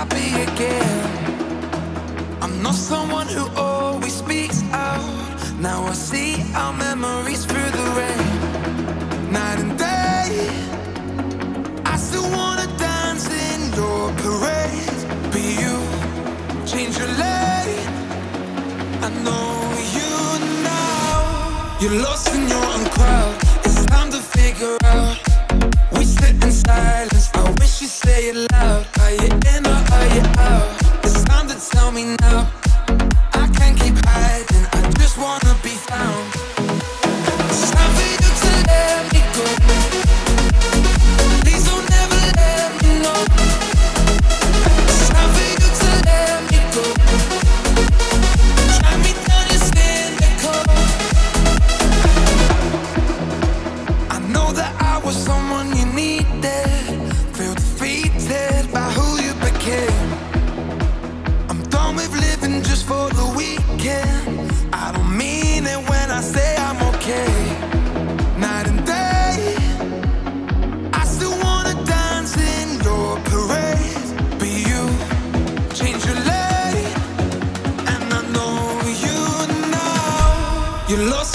happy again. I'm not someone who always speaks out. Now I see our memories through the rain. Night and day, I still wanna dance in your parade. But you change your lane. I know you now. You're lost in your own crowd. It's time to figure out. We sit in silence. I wish you say it loud. Are you in or are you out? It's time to tell me now. I can't keep hiding. I just wanna be found. It's time for you to let me go. Please don't ever let me know. It's time for you to let me go. Drag me down, you're cynical. I know that I was someone you needed. Feel defeated by who you became. I'm done with living just for the weekend. I don't mean it when I say I'm okay. Night and day, I still wanna dance in your parade. But you change your lane, and I know you now. You're lost